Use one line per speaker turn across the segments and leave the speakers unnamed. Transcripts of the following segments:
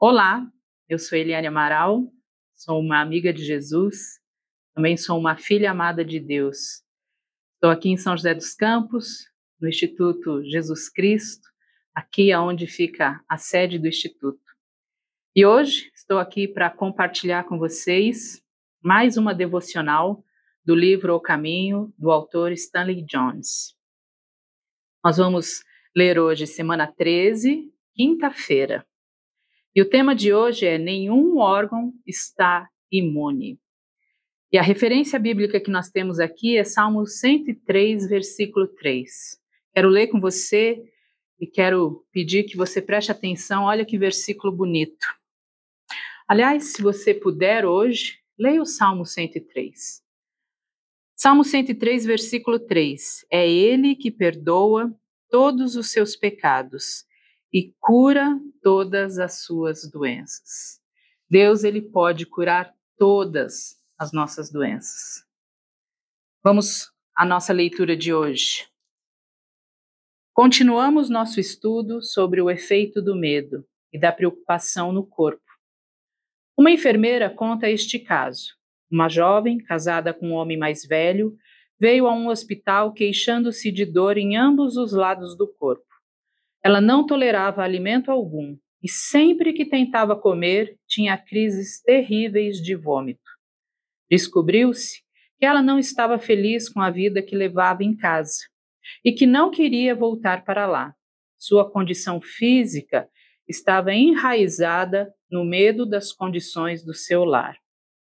Olá, eu sou Eliane Amaral, sou uma amiga de Jesus, também sou uma filha amada de Deus. Estou aqui em São José dos Campos, no Instituto Jesus Cristo, aqui aonde fica a sede do Instituto. E hoje estou aqui para compartilhar com vocês mais uma devocional do livro O Caminho, do autor Stanley Jones. Nós vamos ler hoje, semana 13, quinta-feira. E o tema de hoje é: nenhum órgão está imune. E a referência bíblica que nós temos aqui é Salmo 103, versículo 3. Quero ler com você e quero pedir que você preste atenção. Olha que versículo bonito. Aliás, se você puder hoje, leia o Salmo 103. Salmo 103, versículo 3. É Ele que perdoa todos os seus pecados e cura todas as suas doenças. Deus, Ele pode curar todas as nossas doenças. Vamos à nossa leitura de hoje. Continuamos nosso estudo sobre o efeito do medo e da preocupação no corpo. Uma enfermeira conta este caso. Uma jovem, casada com um homem mais velho, veio a um hospital queixando-se de dor em ambos os lados do corpo. Ela não tolerava alimento algum e sempre que tentava comer, tinha crises terríveis de vômito. Descobriu-se que ela não estava feliz com a vida que levava em casa e que não queria voltar para lá. Sua condição física estava enraizada no medo das condições do seu lar.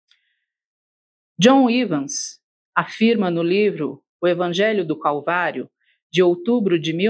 John Evans afirma no livro O Evangelho do Calvário, de outubro de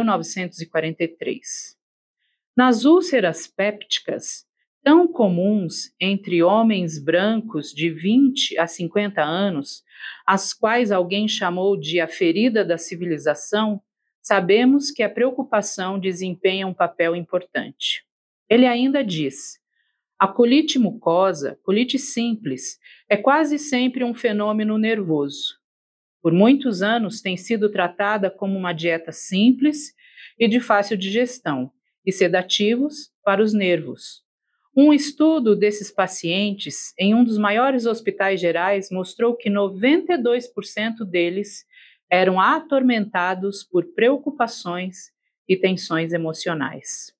1943. Nas úlceras pépticas, tão comuns entre homens brancos de 20 a 50 anos, as quais alguém chamou de a ferida da civilização, sabemos que a preocupação desempenha um papel importante. Ele ainda diz: a colite mucosa, colite simples, é quase sempre um fenômeno nervoso. Por muitos anos tem sido tratada como uma dieta simples e de fácil digestão, e sedativos para os nervos. Um estudo desses pacientes em um dos maiores hospitais gerais mostrou que 92% deles eram atormentados por preocupações e tensões emocionais.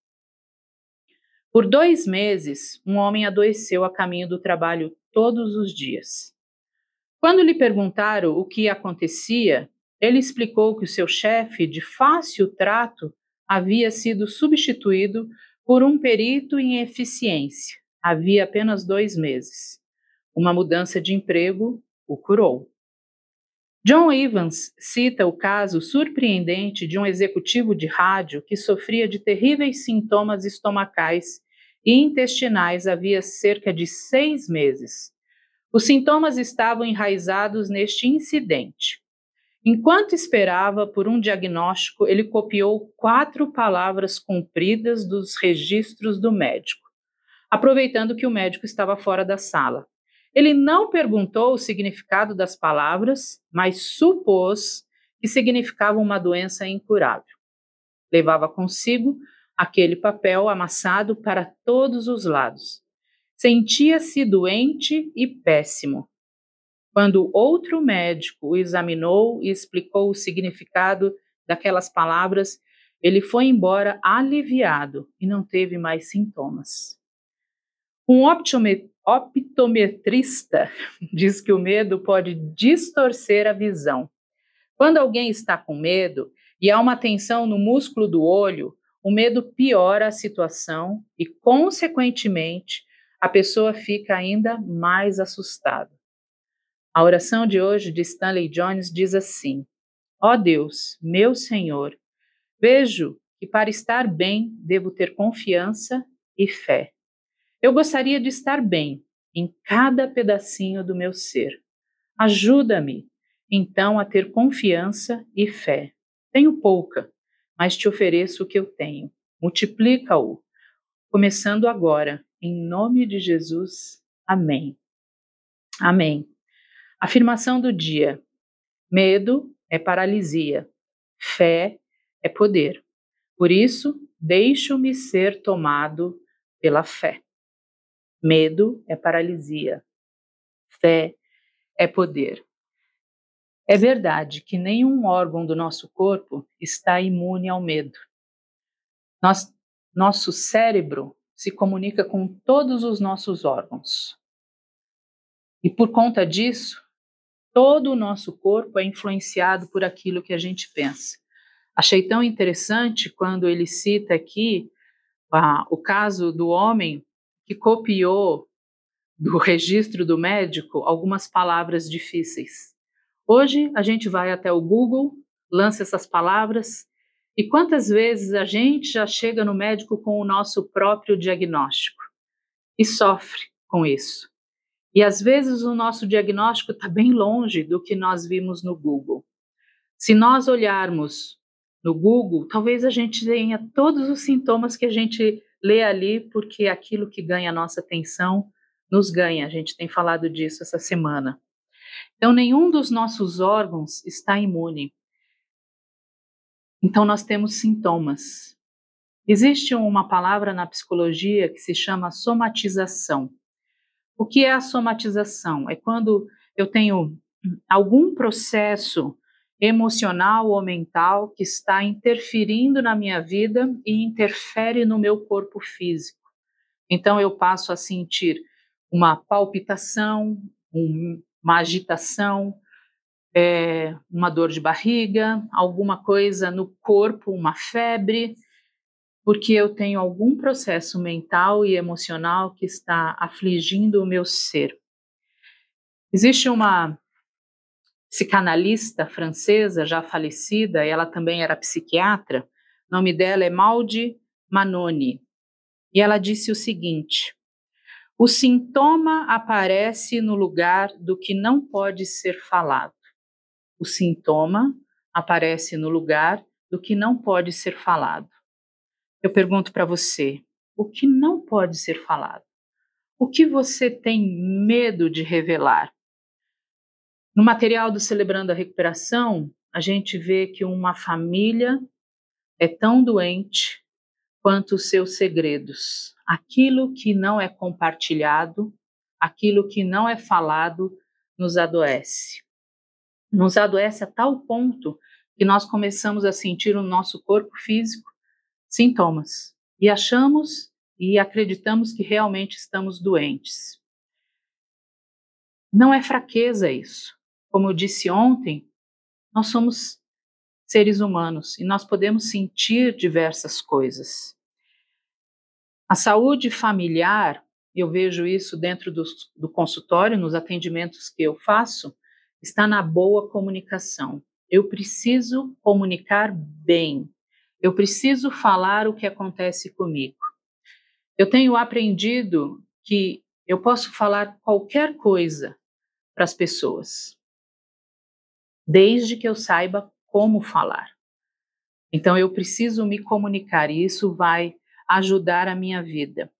Por 2 meses, um homem adoeceu a caminho do trabalho todos os dias. Quando lhe perguntaram o que acontecia, ele explicou que o seu chefe, de fácil trato, havia sido substituído por um perito em eficiência. Havia apenas 2 meses. Uma mudança de emprego o curou. John Evans cita o caso surpreendente de um executivo de rádio que sofria de terríveis sintomas estomacais e intestinais havia cerca de 6 meses. Os sintomas estavam enraizados neste incidente. Enquanto esperava por um diagnóstico, ele copiou 4 palavras compridas dos registros do médico, aproveitando que o médico estava fora da sala. Ele não perguntou o significado das palavras, mas supôs que significavam uma doença incurável. Levava consigo aquele papel amassado para todos os lados. Sentia-se doente e péssimo. Quando outro médico o examinou e explicou o significado daquelas palavras, ele foi embora aliviado e não teve mais sintomas. Um optometrista diz que o medo pode distorcer a visão. Quando alguém está com medo e há uma tensão no músculo do olho, o medo piora a situação e, consequentemente, a pessoa fica ainda mais assustada. A oração de hoje de Stanley Jones diz assim: ó Deus, meu Senhor, vejo que para estar bem devo ter confiança e fé. Eu gostaria de estar bem em cada pedacinho do meu ser. Ajuda-me, então, a ter confiança e fé. Tenho pouca, mas te ofereço o que eu tenho. Multiplica-o, começando agora, em nome de Jesus. Amém. Amém. Afirmação do dia: medo é paralisia, fé é poder. Por isso, deixo-me ser tomado pela fé. Medo é paralisia. Fé é poder. É verdade que nenhum órgão do nosso corpo está imune ao medo. Nosso cérebro se comunica com todos os nossos órgãos. E por conta disso, todo o nosso corpo é influenciado por aquilo que a gente pensa. Achei tão interessante quando ele cita aqui o caso do homem que copiou do registro do médico algumas palavras difíceis. Hoje a gente vai até o Google, lança essas palavras, e quantas vezes a gente já chega no médico com o nosso próprio diagnóstico e sofre com isso. E às vezes o nosso diagnóstico está bem longe do que nós vimos no Google. Se nós olharmos no Google, talvez a gente tenha todos os sintomas que a gente lê ali, porque aquilo que ganha a nossa atenção nos ganha. A gente tem falado disso essa semana. Então, nenhum dos nossos órgãos está imune. Então, nós temos sintomas. Existe uma palavra na psicologia que se chama somatização. O que é a somatização? É quando eu tenho algum processo emocional ou mental que está interferindo na minha vida e interfere no meu corpo físico. Então, eu passo a sentir uma palpitação, uma agitação, uma dor de barriga, alguma coisa no corpo, uma febre, porque eu tenho algum processo mental e emocional que está afligindo o meu ser. Existe uma psicanalista francesa já falecida, ela também era psiquiatra, o nome dela é Maudie Manoni, e ela disse o seguinte: o sintoma aparece no lugar do que não pode ser falado. O sintoma aparece no lugar do que não pode ser falado. Eu pergunto para você, o que não pode ser falado? O que você tem medo de revelar? No material do Celebrando a Recuperação, a gente vê que uma família é tão doente quanto os seus segredos. Aquilo que não é compartilhado, aquilo que não é falado, nos adoece. Nos adoece a tal ponto que nós começamos a sentir no nosso corpo físico sintomas e achamos e acreditamos que realmente estamos doentes. Não é fraqueza isso. Como eu disse ontem, nós somos seres humanos e nós podemos sentir diversas coisas. A saúde familiar, eu vejo isso dentro do consultório, nos atendimentos que eu faço, está na boa comunicação. Eu preciso comunicar bem. Eu preciso falar o que acontece comigo. Eu tenho aprendido que eu posso falar qualquer coisa para as pessoas, desde que eu saiba como falar. Então, eu preciso me comunicar e isso vai ajudar a minha vida.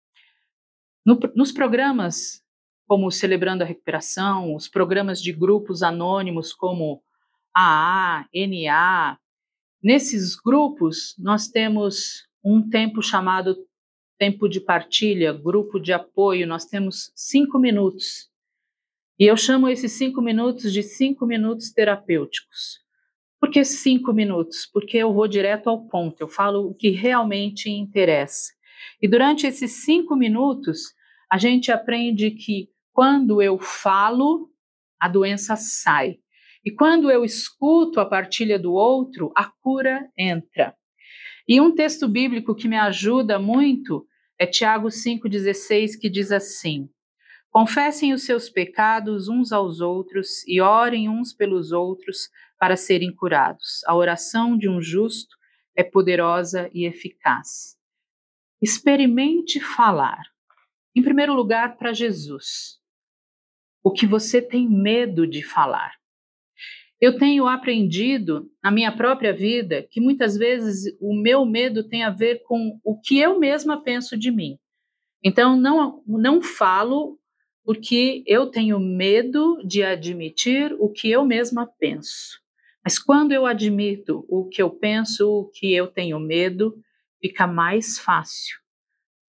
Nos programas como Celebrando a Recuperação, os programas de grupos anônimos como AA, NA, nesses grupos nós temos um tempo chamado tempo de partilha, grupo de apoio, nós temos 5 minutos. E eu chamo esses 5 minutos de 5 minutos terapêuticos. Por que 5 minutos? Porque eu vou direto ao ponto, eu falo o que realmente interessa. E durante esses 5 minutos, a gente aprende que quando eu falo, a doença sai. E quando eu escuto a partilha do outro, a cura entra. E um texto bíblico que me ajuda muito é Tiago 5,16, que diz assim: confessem os seus pecados uns aos outros e orem uns pelos outros para serem curados. A oração de um justo é poderosa e eficaz. Experimente falar, em primeiro lugar, para Jesus. O que você tem medo de falar. Eu tenho aprendido na minha própria vida que muitas vezes o meu medo tem a ver com o que eu mesma penso de mim. Então, não falo porque eu tenho medo de admitir o que eu mesma penso. Mas quando eu admito o que eu penso, o que eu tenho medo, fica mais fácil.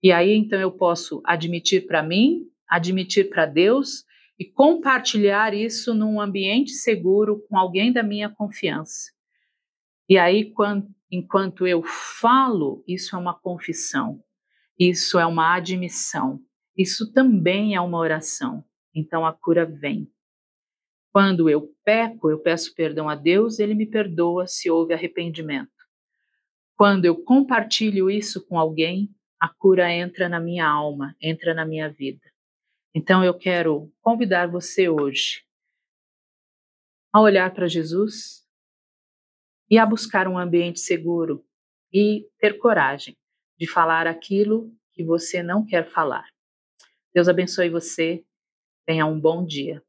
E aí, então, eu posso admitir para mim, admitir para Deus e compartilhar isso num ambiente seguro com alguém da minha confiança. E aí, enquanto eu falo, isso é uma confissão, isso é uma admissão, isso também é uma oração. Então a cura vem. Quando eu peco, eu peço perdão a Deus, ele me perdoa se houve arrependimento. Quando eu compartilho isso com alguém, a cura entra na minha alma, entra na minha vida. Então eu quero convidar você hoje a olhar para Jesus e a buscar um ambiente seguro e ter coragem de falar aquilo que você não quer falar. Deus abençoe você, tenha um bom dia.